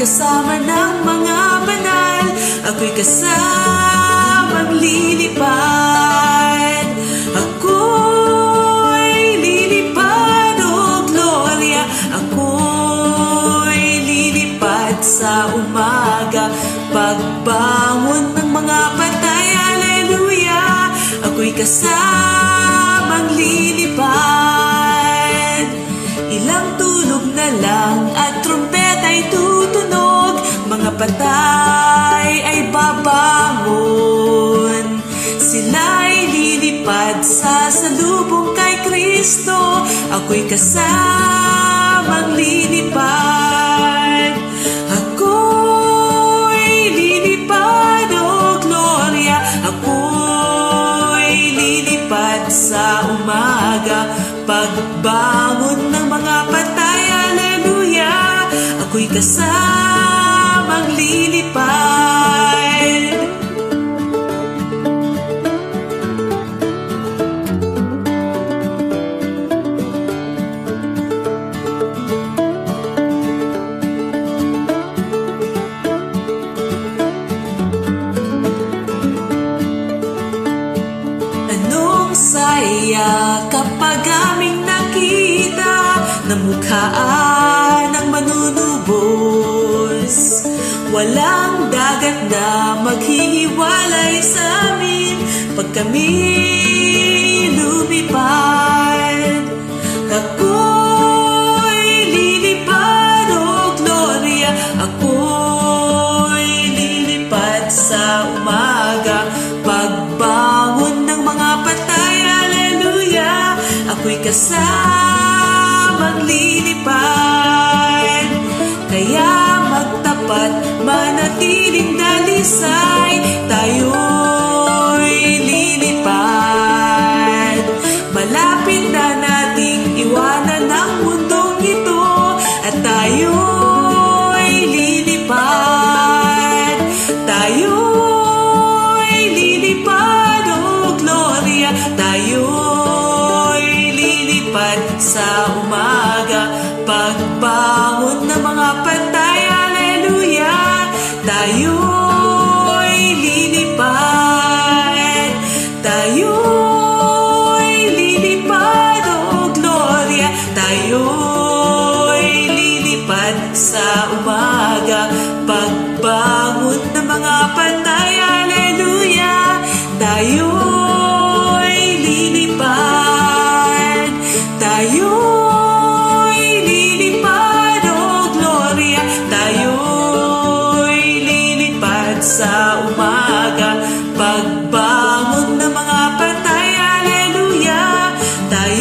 kasama ng mga banal, ako'y kasamang lilipad. Ako'y lilipad, oh Gloria, ako'y lilipad sa umaga. Pagbangon ng mga patay, Alleluia, ako'y kasamang lilipad. Ilang tulog na lang at trumpeta'y tutunog, mga patay ay babangon. Sila'y lilipad sa salubong kay Kristo, ako'y kasamang lilipad. Ako'y lilipad, oh Gloria, ako'y lilipad sa umaga. Pagbangon ng mga patay, Alleluia, ako'y kasamang lilipad. Anong saya kapag aming nakita na mukhaan ng manunubos. Walang dagat na maghihiwalay sa amin pag kami lumipad. Ako'y lilipad, oh Gloria, ako'y lilipad sa umaga. Pagbangon ng mga patay, Alleluia, ako'y kasamang lilipad. Kaya magtapat, manatiling dalisay, tayo'y lilipad. Malapit na nating iwanan ang mundong ito at tayo'y lilipad. Tayo'y lilipad, oh Gloria, tayo'y lilipad sa umaga. Pagbangon ng mga patay, Alleluia, tayo'y lilipad. Tayo'y lilipad, oh Gloria, tayo'y lilipad sa umaga. Pagbangon ng mga patay, Alleluia, tayo'y lilipad. Tayo'y lilipad, oh Gloria, tayo'y lilipad sa umaga. Pagbangon ng mga patay, Alleluia, tayo